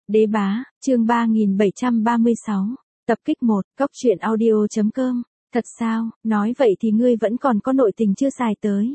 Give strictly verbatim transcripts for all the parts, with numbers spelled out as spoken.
Đế bá, chương ba nghìn bảy trăm ba mươi sáu, tập kích một, cóc truyện audio.com, thật sao, nói vậy thì ngươi vẫn còn có nội tình chưa xài tới.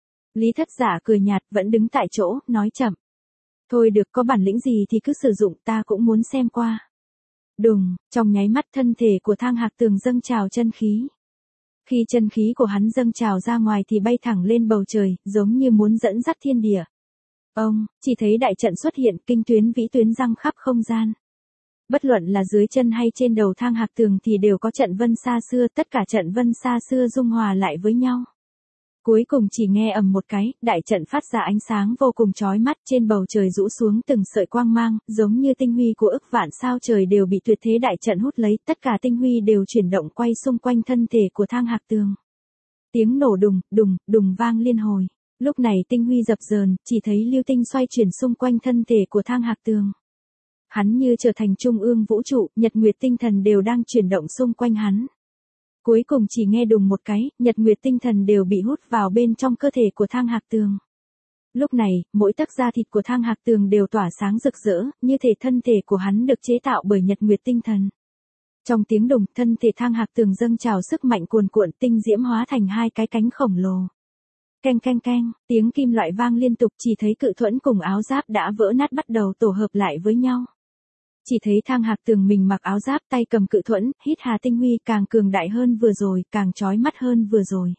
Lý Thất Giả cười nhạt, vẫn đứng tại chỗ, nói chậm. Thôi được, có bản lĩnh gì thì cứ sử dụng, ta cũng muốn xem qua. Đùng, trong nháy mắt thân thể của Thang Hạc Tường dâng trào chân khí. Khi chân khí của hắn dâng trào ra ngoài thì bay thẳng lên bầu trời, giống như muốn dẫn dắt thiên địa. Ông, chỉ thấy đại trận xuất hiện, kinh tuyến vĩ tuyến răng khắp không gian. Bất luận là dưới chân hay trên đầu Thang Hạc Tường thì đều có trận vân xa xưa, tất cả trận vân xa xưa dung hòa lại với nhau. Cuối cùng chỉ nghe ầm một cái, đại trận phát ra ánh sáng vô cùng chói mắt, trên bầu trời rũ xuống từng sợi quang mang, giống như tinh huy của ức vạn sao trời đều bị tuyệt thế đại trận hút lấy, tất cả tinh huy đều chuyển động quay xung quanh thân thể của Thang Hạc Tường. Tiếng nổ đùng, đùng, đùng vang liên hồi. Lúc này tinh huy dập dờn, chỉ thấy lưu tinh xoay chuyển xung quanh thân thể của Thang Hạc Tường. Hắn như trở thành trung ương vũ trụ, nhật nguyệt tinh thần đều đang chuyển động xung quanh hắn. Cuối cùng chỉ nghe đùng một cái, nhật nguyệt tinh thần đều bị hút vào bên trong cơ thể của Thang Hạc Tường. Lúc này, mỗi tấc da thịt của Thang Hạc Tường đều tỏa sáng rực rỡ, như thể thân thể của hắn được chế tạo bởi nhật nguyệt tinh thần. Trong tiếng đùng, thân thể Thang Hạc Tường dâng trào sức mạnh cuồn cuộn, tinh diễm hóa thành hai cái cánh khổng lồ. Keng keng keng, tiếng kim loại vang liên tục, chỉ thấy cự thuẫn cùng áo giáp đã vỡ nát bắt đầu tổ hợp lại với nhau. Chỉ thấy Thang Hạc Tường mình mặc áo giáp, tay cầm cự thuẫn, hít hà tinh huy, càng cường đại hơn vừa rồi, càng chói mắt hơn vừa rồi.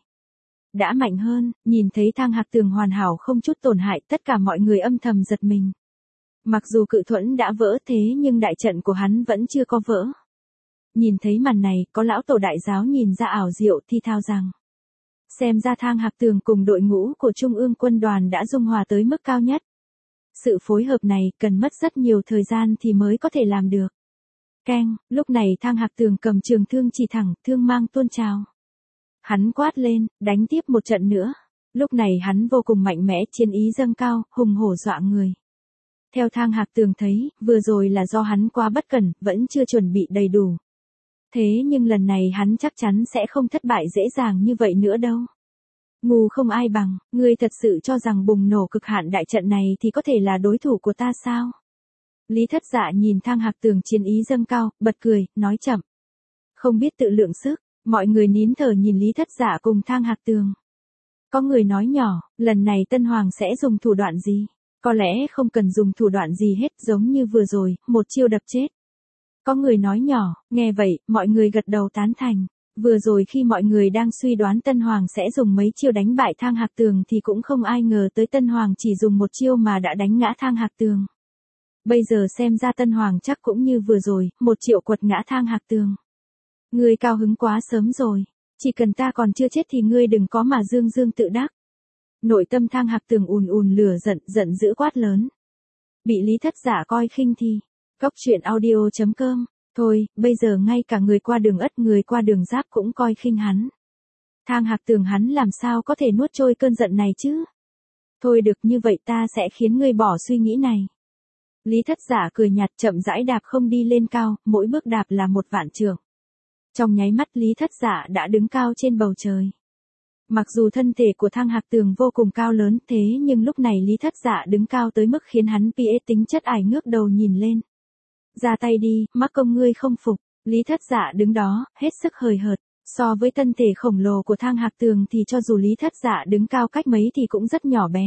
Đã mạnh hơn, nhìn thấy Thang Hạc Tường hoàn hảo không chút tổn hại, tất cả mọi người âm thầm giật mình. Mặc dù cự thuẫn đã vỡ thế nhưng đại trận của hắn vẫn chưa có vỡ. Nhìn thấy màn này, có lão tổ đại giáo nhìn ra ảo diệu thi thao rằng. Xem ra Thang Hạc Tường cùng đội ngũ của Trung ương quân đoàn đã dung hòa tới mức cao nhất. Sự phối hợp này cần mất rất nhiều thời gian thì mới có thể làm được. Keng, lúc này Thang Hạc Tường cầm trường thương chỉ thẳng, thương mang tuôn trào. Hắn quát lên, đánh tiếp một trận nữa. Lúc này hắn vô cùng mạnh mẽ, chiến ý dâng cao, hùng hổ dọa người. Theo Thang Hạc Tường thấy, vừa rồi là do hắn quá bất cẩn, vẫn chưa chuẩn bị đầy đủ. Thế nhưng lần này hắn chắc chắn sẽ không thất bại dễ dàng như vậy nữa đâu. Ngu không ai bằng, ngươi thật sự cho rằng bùng nổ cực hạn đại trận này thì có thể là đối thủ của ta sao? Lý Thất Dạ nhìn Thang Hạc Tường chiến ý dâng cao, bật cười, nói chậm. Không biết tự lượng sức, mọi người nín thở nhìn Lý Thất Dạ cùng Thang Hạc Tường. Có người nói nhỏ, lần này Tân Hoàng sẽ dùng thủ đoạn gì? Có lẽ không cần dùng thủ đoạn gì hết, giống như vừa rồi, một chiêu đập chết. Có người nói nhỏ, nghe vậy, mọi người gật đầu tán thành. Vừa rồi khi mọi người đang suy đoán Tân Hoàng sẽ dùng mấy chiêu đánh bại Thang Hạc Tường thì cũng không ai ngờ tới Tân Hoàng chỉ dùng một chiêu mà đã đánh ngã Thang Hạc Tường. Bây giờ xem ra Tân Hoàng chắc cũng như vừa rồi, một triệu quật ngã Thang Hạc Tường. Ngươi cao hứng quá sớm rồi, chỉ cần ta còn chưa chết thì ngươi đừng có mà dương dương tự đắc. Nội tâm Thang Hạc Tường ùn ùn lửa giận, giận dữ quát lớn. Bị Lý Thất Giả coi khinh thì, cóc truyện audio.com. Thôi, bây giờ ngay cả người qua đường ất người qua đường giáp cũng coi khinh hắn. Thang Hạc Tường hắn làm sao có thể nuốt trôi cơn giận này chứ? Thôi được, như vậy ta sẽ khiến ngươi bỏ suy nghĩ này. Lý Thất Giả cười nhạt, chậm rãi đạp không đi lên cao, mỗi bước đạp là một vạn trượng. Trong nháy mắt Lý Thất Giả đã đứng cao trên bầu trời. Mặc dù thân thể của Thang Hạc Tường vô cùng cao lớn thế nhưng lúc này Lý Thất Giả đứng cao tới mức khiến hắn pê ét tính chất ải ngước đầu nhìn lên. Ra tay đi, mắc công ngươi không phục. Lý Thất Dạ đứng đó, hết sức hời hợt. So với thân thể khổng lồ của Thang Hạc Tường thì cho dù Lý Thất Dạ đứng cao cách mấy thì cũng rất nhỏ bé.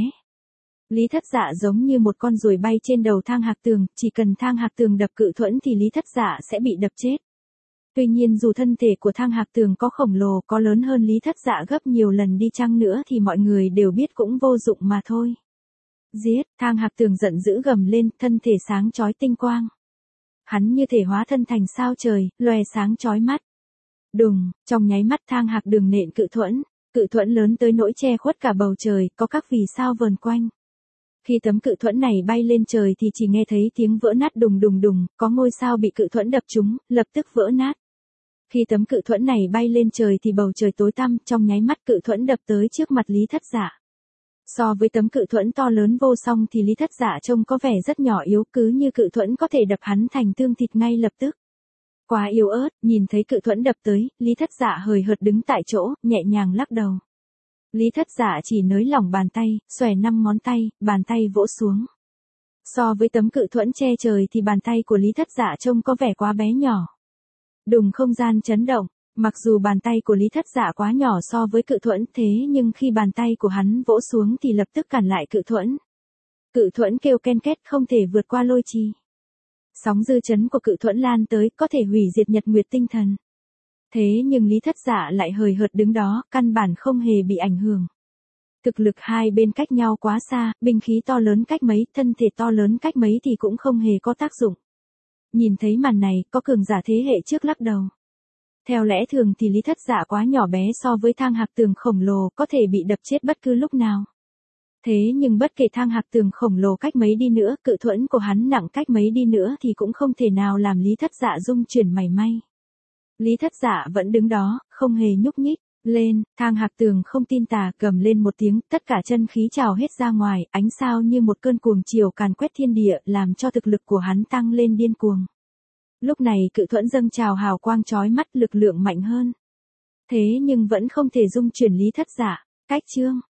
Lý Thất Dạ giống như một con ruồi bay trên đầu Thang Hạc Tường, chỉ cần Thang Hạc Tường đập cự thuẫn thì Lý Thất Dạ sẽ bị đập chết. Tuy nhiên dù thân thể của Thang Hạc Tường có khổng lồ, có lớn hơn Lý Thất Dạ gấp nhiều lần đi chăng nữa thì mọi người đều biết cũng vô dụng mà thôi. Giết, Thang Hạc Tường giận dữ gầm lên, thân thể sáng chói tinh quang. Hắn như thể hóa thân thành sao trời, lòe sáng chói mắt. Đùng, trong nháy mắt Thang Hạc Đường nện cự thuẫn, cự thuẫn lớn tới nỗi che khuất cả bầu trời, có các vì sao vờn quanh. Khi tấm cự thuẫn này bay lên trời thì chỉ nghe thấy tiếng vỡ nát đùng đùng đùng, có ngôi sao bị cự thuẫn đập trúng, lập tức vỡ nát. Khi tấm cự thuẫn này bay lên trời thì bầu trời tối tăm, trong nháy mắt cự thuẫn đập tới trước mặt Lý Thất Giả. So với tấm cự thuẫn to lớn vô song thì Lý Thất Giả trông có vẻ rất nhỏ yếu, cứ như cự thuẫn có thể đập hắn thành tương thịt ngay lập tức. Quá yếu ớt, nhìn thấy cự thuẫn đập tới, Lý Thất Giả hời hợt đứng tại chỗ, nhẹ nhàng lắc đầu. Lý Thất Giả chỉ nới lỏng bàn tay, xòe năm ngón tay, bàn tay vỗ xuống. So với tấm cự thuẫn che trời thì bàn tay của Lý Thất Dạ trông có vẻ quá bé nhỏ. Đùng không gian chấn động, mặc dù bàn tay của Lý Thất Dạ quá nhỏ so với cự thuẫn thế nhưng khi bàn tay của hắn vỗ xuống thì lập tức cản lại cự thuẫn. Cự thuẫn kêu ken két không thể vượt qua lôi trì. Sóng dư chấn của cự thuẫn lan tới có thể hủy diệt nhật nguyệt tinh thần. Thế nhưng Lý Thất Dạ lại hời hợt đứng đó, căn bản không hề bị ảnh hưởng. Thực lực hai bên cách nhau quá xa, binh khí to lớn cách mấy, thân thể to lớn cách mấy thì cũng không hề có tác dụng. Nhìn thấy màn này, có cường giả thế hệ trước lắc đầu. Theo lẽ thường thì Lý Thất Dạ quá nhỏ bé so với Thang Hạc Tường khổng lồ, có thể bị đập chết bất cứ lúc nào. Thế nhưng bất kể Thang Hạc Tường khổng lồ cách mấy đi nữa, cự thuẫn của hắn nặng cách mấy đi nữa thì cũng không thể nào làm Lý Thất Dạ rung chuyển mảy may. Lý Thất Dạ vẫn đứng đó, không hề nhúc nhích. Lên, Thang Hạc Tường không tin tà, gầm lên một tiếng, tất cả chân khí trào hết ra ngoài, ánh sao như một cơn cuồng chiều càn quét thiên địa, làm cho thực lực của hắn tăng lên điên cuồng. Lúc này cự thuẫn dâng trào hào quang chói mắt, lực lượng mạnh hơn. Thế nhưng vẫn không thể dung chuyển Lý Thất Dạ. Cách chương